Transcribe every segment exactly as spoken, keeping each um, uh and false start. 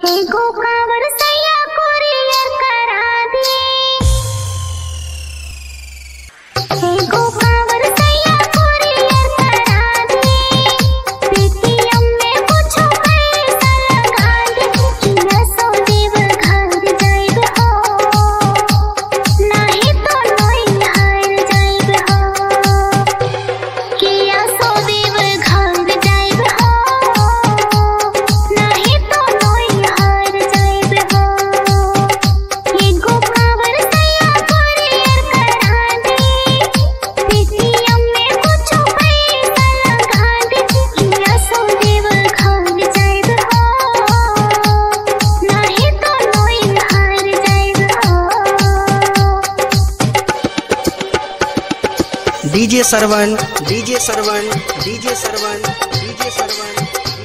एगो कांवर सैया कुरियर करा दी। एगो कांवर सैया कुरियर करा दी। पेटीएम में कुछो पैसा लगा दी। किया सो देव घर जाइब हो, नाही तो नई हार जाइब हो। किया सो देव घर जाइब हो, नाही तो नई हार जाइब हो। एगो कांवर सैया कुरियर करा दी। पेटीएम में कुछो पैसा लगा दी। किया सो देव घर जाइब हो, नाही तो नई हार जाइब हो। डीजे सरवन डीजे सरवन डीजे सरवन डीजे सरवन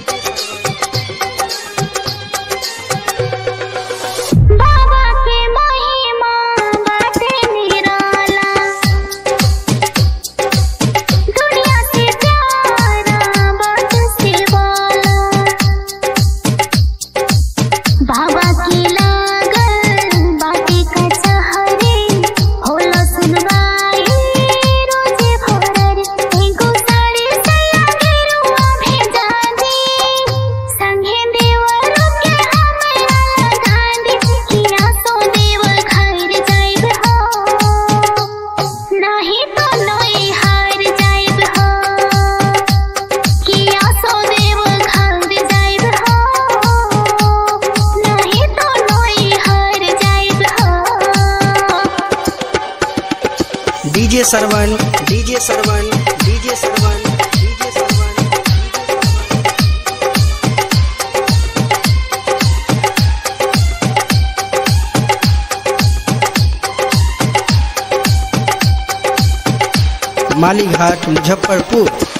बाबा के महिमा बाटे निराला, दुनिया से प्यारा बाट से वाला। बाबा की लागल बाटे कचहरी, होला सुनवाई रोजे भोरर। एगो साड़ी सैया गेरुआ भेजा दी, संगे देवरों के हमरा लगा दी। किया सो देव घर जाइब हो, नाही तो नई हार जाइब हो। किया सो देव घर जाइब हो, नाही तो नई हार जाइब हो। डीजे सरवन डीजे सरवन डीजे सरवन डीजे सरवन मालीघाट मुजफ्फरपुर।